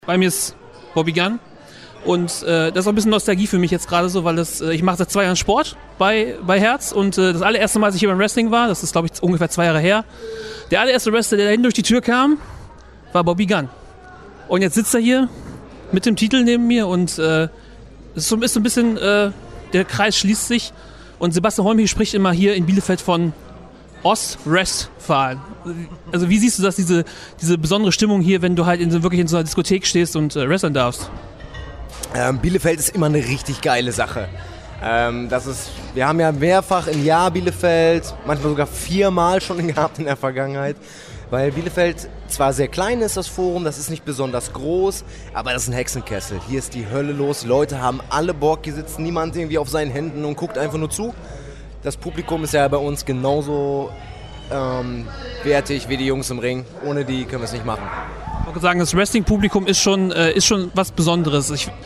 Bei mir ist Bobby Gunn und das ist auch ein bisschen Nostalgie für mich jetzt gerade so, weil ich mache seit 2 Jahren Sport bei Herz und das allererste Mal, als ich hier beim Wrestling war, das ist glaube ich ungefähr 2 Jahre her, der allererste Wrestler, der dahin durch die Tür kam, war Bobby Gunn. Und jetzt sitzt er hier mit dem Titel neben mir und es ist so ein bisschen, der Kreis schließt sich und Sebastian Holm spricht immer hier in Bielefeld von Ost-West-Fahren. Also wie siehst du das, diese besondere Stimmung hier, wenn du halt wirklich in so einer Diskothek stehst und wresteln darfst? Bielefeld ist immer eine richtig geile Sache. Wir haben ja mehrfach im Jahr Bielefeld, manchmal sogar 4-mal schon gehabt in der Vergangenheit, weil Bielefeld zwar sehr klein ist, das Forum, das ist nicht besonders groß, aber das ist ein Hexenkessel. Hier ist die Hölle los, die Leute haben alle Bock, hier sitzt niemand irgendwie auf seinen Händen und guckt einfach nur zu. Das Publikum ist ja bei uns genauso wertig wie die Jungs im Ring. Ohne die können wir es nicht machen. Ich würde sagen, das Wrestling-Publikum ist schon was Besonderes.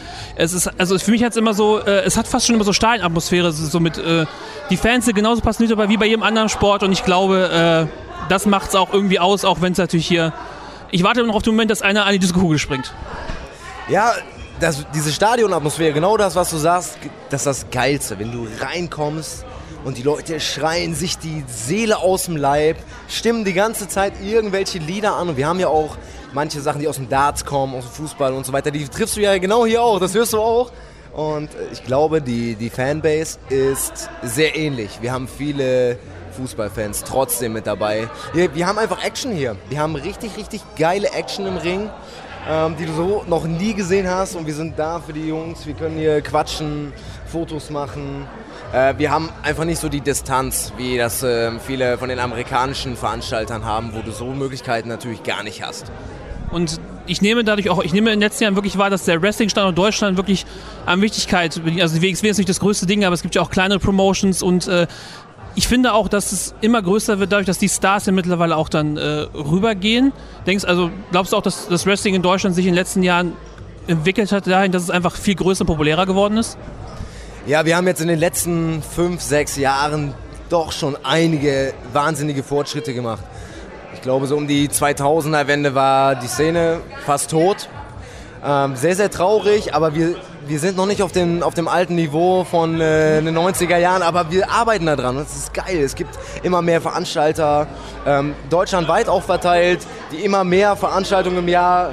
Für mich hat es immer so, es hat fast schon immer so Stadionatmosphäre. So mit, die Fans sind genauso passioniert dabei wie bei jedem anderen Sport und ich glaube, das macht es auch irgendwie aus, auch wenn es natürlich hier. Ich warte noch auf den Moment, dass einer an die Disco-Kugel springt. Ja, diese Stadionatmosphäre, genau das, was du sagst, das ist das Geilste, wenn du reinkommst. Und die Leute schreien sich die Seele aus dem Leib, stimmen die ganze Zeit irgendwelche Lieder an. Und wir haben ja auch manche Sachen, die aus dem Darts kommen, aus dem Fußball und so weiter. Die triffst du ja genau hier auch, das hörst du auch. Und ich glaube, die Fanbase ist sehr ähnlich. Wir haben viele Fußballfans trotzdem mit dabei. Wir haben einfach Action hier. Wir haben richtig, richtig geile Action im Ring, die du so noch nie gesehen hast. Und wir sind da für die Jungs. Wir können hier quatschen, Fotos machen. Wir haben einfach nicht so die Distanz, wie das viele von den amerikanischen Veranstaltern haben, wo du so Möglichkeiten natürlich gar nicht hast. Und ich nehme in den letzten Jahren wirklich wahr, dass der Wrestling-Standort Deutschland wirklich an Wichtigkeit, also WXW ist nicht das größte Ding, aber es gibt ja auch kleinere Promotions und ich finde auch, dass es immer größer wird, dadurch, dass die Stars ja mittlerweile auch dann rübergehen. Glaubst du auch, dass das Wrestling in Deutschland sich in den letzten Jahren entwickelt hat dahin, dass es einfach viel größer und populärer geworden ist? Ja, wir haben jetzt in den letzten 5-6 Jahren doch schon einige wahnsinnige Fortschritte gemacht. Ich glaube, so um die 2000er-Wende war die Szene fast tot. Sehr, sehr traurig, aber wir sind noch nicht auf dem alten Niveau von den 90er Jahren, aber wir arbeiten da dran. Das ist geil. Es gibt immer mehr Veranstalter, deutschlandweit auch verteilt, die immer mehr Veranstaltungen im Jahr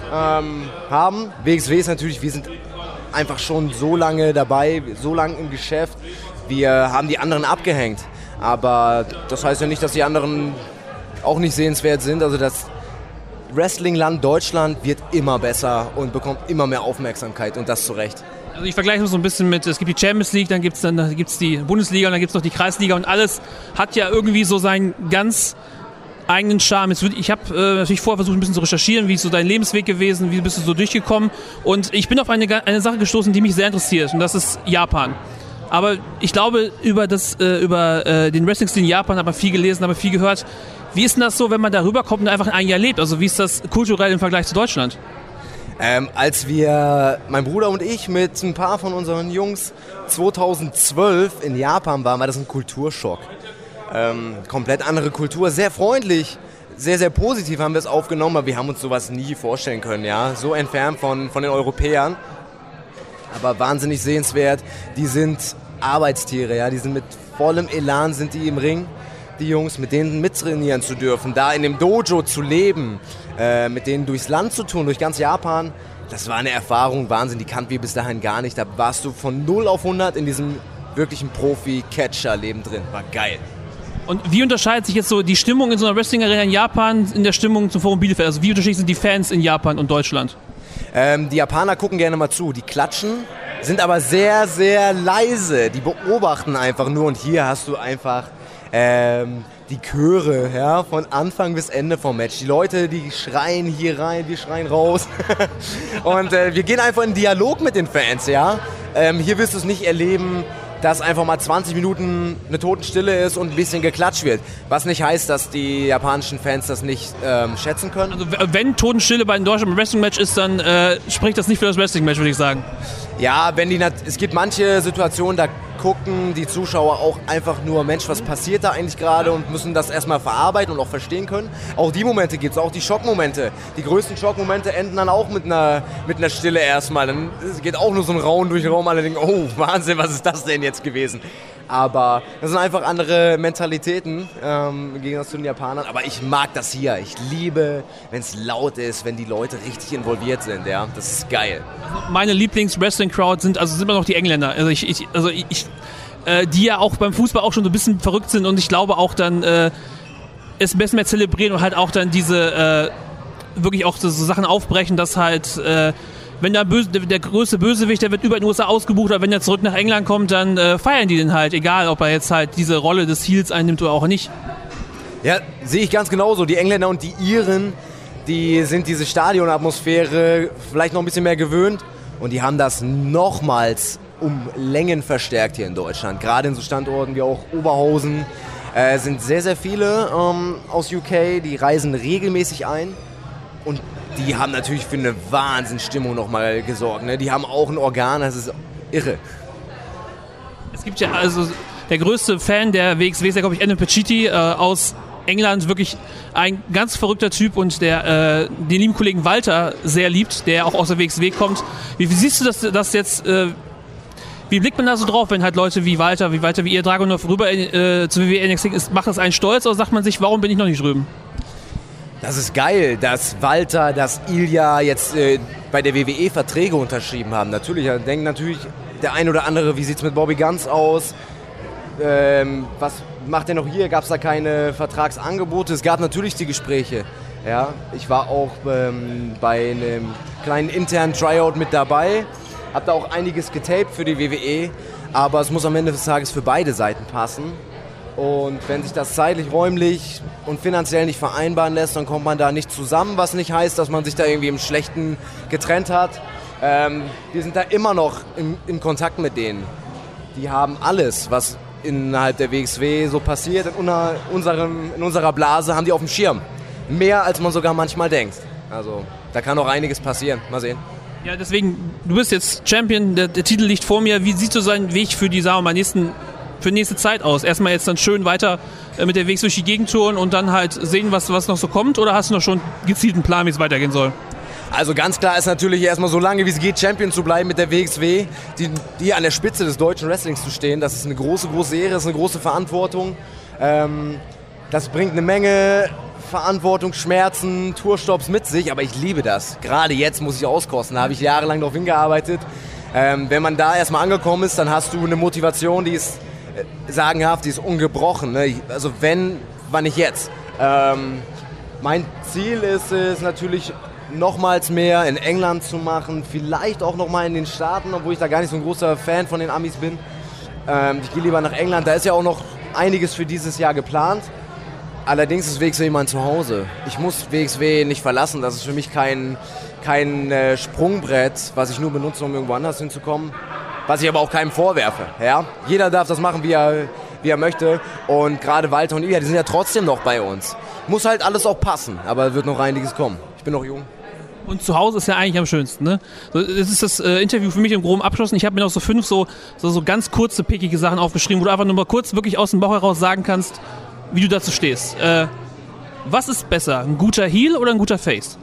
haben. WXW ist natürlich, wir sind einfach schon so lange dabei, so lange im Geschäft. Wir haben die anderen abgehängt. Aber das heißt ja nicht, dass die anderen auch nicht sehenswert sind. Also das Wrestlingland Deutschland wird immer besser und bekommt immer mehr Aufmerksamkeit und das zu Recht. Also ich vergleiche es so ein bisschen mit, es gibt die Champions League, dann gibt's die Bundesliga und dann gibt es noch die Kreisliga und alles hat ja irgendwie so seinen ganz eigenen Charme. Ich habe natürlich vorher versucht, ein bisschen zu recherchieren, wie ist so dein Lebensweg gewesen, wie bist du so durchgekommen und ich bin auf eine Sache gestoßen, die mich sehr interessiert und das ist Japan. Aber ich glaube, über den Wrestling-Stil in Japan hat man viel gelesen, aber viel gehört. Wie ist denn das so, wenn man da rüberkommt und einfach ein Jahr lebt? Also wie ist das kulturell im Vergleich zu Deutschland? Als mein Bruder und ich mit ein paar von unseren Jungs 2012 in Japan waren, war das ein Kulturschock. Komplett andere Kultur, sehr freundlich, sehr, sehr positiv haben wir es aufgenommen, aber wir haben uns sowas nie vorstellen können, ja, so entfernt von den Europäern, aber wahnsinnig sehenswert. Die sind Arbeitstiere, ja, die sind mit vollem Elan sind die im Ring, die Jungs, mit denen mittrainieren zu dürfen, da in dem Dojo zu leben, mit denen durchs Land zu tun, durch ganz Japan, das war eine Erfahrung, Wahnsinn, die kannten wir bis dahin gar nicht, da warst du von 0 auf 100 in diesem wirklichen Profi-Catcher-Leben drin, war geil. Und wie unterscheidet sich jetzt so die Stimmung in so einer Wrestling-Arena in Japan in der Stimmung zum Forum Bielefeld? Also wie unterschiedlich sind die Fans in Japan und Deutschland? Die Japaner gucken gerne mal zu, die klatschen, sind aber sehr, sehr leise. Die beobachten einfach nur und hier hast du einfach die Chöre, ja, von Anfang bis Ende vom Match. Die Leute, die schreien hier rein, wir schreien raus. Und wir gehen einfach in Dialog mit den Fans, ja. Hier wirst du es nicht erleben, dass einfach mal 20 Minuten eine Totenstille ist und ein bisschen geklatscht wird. Was nicht heißt, dass die japanischen Fans das nicht schätzen können. Also wenn Totenstille bei einem deutschen Wrestling-Match ist, dann spricht das nicht für das Wrestling-Match, würde ich sagen. Ja, es gibt manche Situationen, da gucken die Zuschauer auch einfach nur, Mensch, was passiert da eigentlich gerade, und müssen das erstmal verarbeiten und auch verstehen können. Auch die Momente gibt es, auch die Schockmomente. Die größten Schockmomente enden dann auch mit einer Stille erstmal. Dann geht auch nur so ein Raunen durch den Raum, alle denken, oh Wahnsinn, was ist das denn jetzt gewesen? Aber das sind einfach andere Mentalitäten im Gegensatz zu den Japanern. Aber ich mag das hier. Ich liebe, wenn es laut ist, wenn die Leute richtig involviert sind. Ja, das ist geil. Meine Lieblings-Wrestling-Crowd sind immer noch die Engländer. Also die ja auch beim Fußball auch schon so ein bisschen verrückt sind, und ich glaube auch dann es ein bisschen mehr zelebrieren und halt auch dann diese wirklich auch so Sachen aufbrechen, dass halt wenn der größte Bösewicht, der wird über den USA ausgebucht, aber wenn er zurück nach England kommt, dann feiern die den halt, egal ob er jetzt halt diese Rolle des Heels einnimmt oder auch nicht. Ja, sehe ich ganz genauso. Die Engländer und die Iren, die sind diese Stadionatmosphäre vielleicht noch ein bisschen mehr gewöhnt, und die haben das nochmals um Längen verstärkt hier in Deutschland. Gerade in so Standorten wie auch Oberhausen sind sehr, sehr viele aus UK, die reisen regelmäßig ein, und die haben natürlich für eine Wahnsinnsstimmung nochmal gesorgt. Ne? Die haben auch ein Organ, das ist irre. Es gibt ja also der größte Fan der WXW ist ja, glaube ich, Anna Pacitti aus England, wirklich ein ganz verrückter Typ, und der den lieben Kollegen Walter sehr liebt, der auch aus der WXW kommt. Wie siehst du das jetzt? Wie blickt man da so drauf, wenn halt Leute wie Walter wie ihr Dragunov rüber zu WWE NXT ist? Macht das einen stolz, oder sagt man sich, warum bin ich noch nicht drüben? Das ist geil, dass Walter, dass Ilja jetzt bei der WWE Verträge unterschrieben haben. Natürlich, da denkt natürlich der ein oder andere, wie sieht es mit Bobby Guns aus? Was macht er noch hier? Gab es da keine Vertragsangebote? Es gab natürlich die Gespräche. Ja, ich war auch bei einem kleinen internen Tryout mit dabei, habe da auch einiges getaped für die WWE, aber es muss am Ende des Tages für beide Seiten passen. Und wenn sich das zeitlich, räumlich und finanziell nicht vereinbaren lässt, dann kommt man da nicht zusammen, was nicht heißt, dass man sich da irgendwie im Schlechten getrennt hat. Wir sind da immer noch in Kontakt mit denen. Die haben alles, was innerhalb der WXW so passiert, in unserer Blase, haben die auf dem Schirm. Mehr, als man sogar manchmal denkt. Also da kann noch einiges passieren. Mal sehen. Ja, deswegen, du bist jetzt Champion, der Titel liegt vor mir. Wie siehst du seinen Weg für die, sagen wir mal, für nächste Zeit aus? Erstmal jetzt dann schön weiter mit der WXW durch die Gegend touren und dann halt sehen, was noch so kommt, oder hast du noch schon gezielt einen Plan, wie es weitergehen soll? Also ganz klar ist natürlich erstmal so lange wie es geht, Champion zu bleiben mit der WXW, die an der Spitze des deutschen Wrestlings zu stehen. Das ist eine große, große Ehre, das ist eine große Verantwortung. Das bringt eine Menge Verantwortung, Schmerzen, Tourstopps mit sich, aber ich liebe das. Gerade jetzt muss ich auskosten, da habe ich jahrelang darauf hingearbeitet. Wenn man da erstmal angekommen ist, dann hast du eine Motivation, die ist sagenhaft, die ist ungebrochen. Ne? Also wann nicht jetzt. Mein Ziel ist es natürlich, nochmals mehr in England zu machen, vielleicht auch nochmal in den Staaten, obwohl ich da gar nicht so ein großer Fan von den Amis bin. Ich gehe lieber nach England, da ist ja auch noch einiges für dieses Jahr geplant. Allerdings ist WXW mein Zuhause. Ich muss WXW nicht verlassen, das ist für mich kein Sprungbrett, was ich nur benutze, um irgendwo anders hinzukommen. Was ich aber auch keinem vorwerfe. Ja? Jeder darf das machen, wie er möchte. Und gerade Walter und Ilja, die sind ja trotzdem noch bei uns. Muss halt alles auch passen, aber es wird noch einiges kommen. Ich bin noch jung. Und zu Hause ist ja eigentlich am schönsten, ne? Das ist das Interview für mich im Groben abgeschlossen. Ich habe mir noch so 5 so ganz kurze, pickige Sachen aufgeschrieben, wo du einfach nur mal kurz wirklich aus dem Bauch heraus sagen kannst, wie du dazu stehst. Was ist besser, ein guter Heel oder ein guter Face?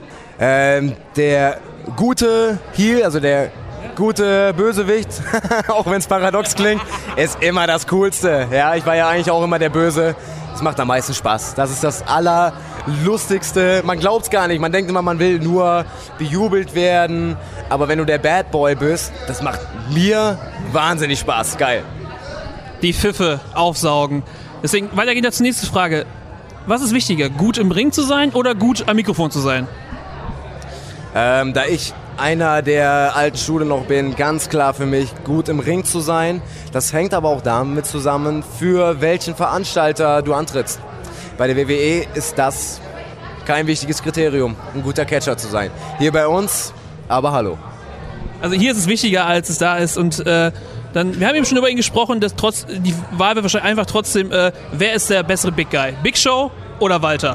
Der gute Heel, also der gute Bösewicht, auch wenn es paradox klingt, ist immer das Coolste. Ja, ich war ja eigentlich auch immer der Böse. Das macht am meisten Spaß. Das ist das Allerlustigste. Man glaubt es gar nicht. Man denkt immer, man will nur bejubelt werden. Aber wenn du der Bad Boy bist, das macht mir wahnsinnig Spaß. Geil. Die Pfiffe aufsaugen. Deswegen, weiter geht zur nächsten Frage. Was ist wichtiger, gut im Ring zu sein oder gut am Mikrofon zu sein? Da ich einer der alten Schule noch bin, ganz klar für mich, gut im Ring zu sein. Das hängt aber auch damit zusammen, für welchen Veranstalter du antrittst. Bei der WWE ist das kein wichtiges Kriterium, ein guter Catcher zu sein. Hier bei uns, aber hallo. Also hier ist es wichtiger, als es da ist. Und wir haben eben schon über ihn gesprochen, dass die Wahl wird wahrscheinlich einfach trotzdem, wer ist der bessere Big Guy? Big Show oder Walter?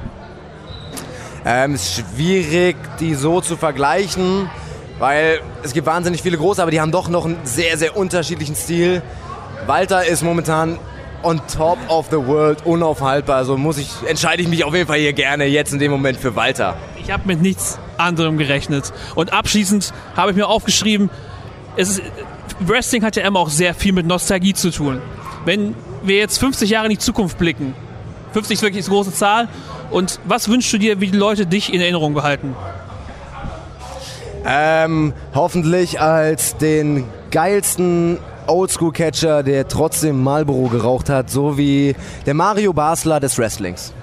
Es ist schwierig, die so zu vergleichen, weil es gibt wahnsinnig viele große, aber die haben doch noch einen sehr, sehr unterschiedlichen Stil. Walter ist momentan on top of the world, unaufhaltbar. Also entscheide ich mich auf jeden Fall hier gerne jetzt in dem Moment für Walter. Ich habe mit nichts anderem gerechnet. Und abschließend habe ich mir aufgeschrieben, Wrestling hat ja immer auch sehr viel mit Nostalgie zu tun. Wenn wir jetzt 50 Jahre in die Zukunft blicken, 50 ist wirklich eine große Zahl, und was wünschst du dir, wie die Leute dich in Erinnerung behalten? Hoffentlich als den geilsten Oldschool-Catcher, der trotzdem Marlboro geraucht hat, so wie der Mario Basler des Wrestlings.